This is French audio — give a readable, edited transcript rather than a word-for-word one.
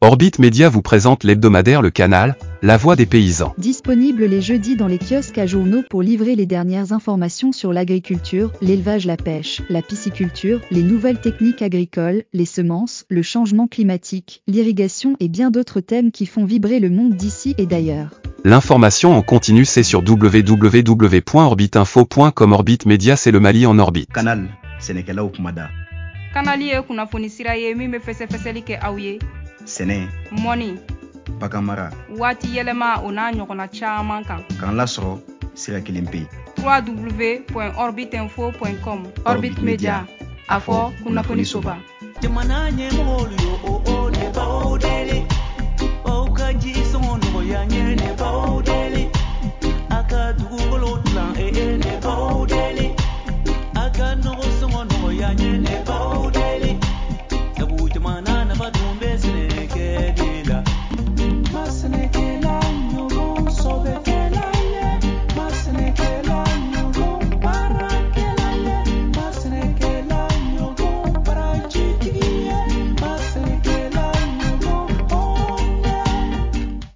Orbit Média vous présente l'hebdomadaire Le Canal, la voix des paysans. Disponible les jeudis dans les kiosques à journaux pour livrer les dernières informations sur l'agriculture, l'élevage, la pêche, la pisciculture, les nouvelles techniques agricoles, les semences, le changement climatique, l'irrigation et bien d'autres thèmes qui font vibrer le monde d'ici et d'ailleurs. L'information en continu c'est sur www.orbitinfo.com. Orbit Média c'est le Mali en orbite. Canal, Sénégal Kumada. Canal ye kunnafoni sira ye min bɛ fɛsɛfɛsɛli kɛ aw ye. Sɛnɛ, mɔni, baganmara, waati yɛlɛma o n'a ɲɔgɔnna caman kan. k'an lasɔrɔ sira kelen pe. www.orbitinfo.com. Orbit Media, a fɔ kunnafoni soba. Jamana ɲɛmɔgɔlu yo o de b'aw de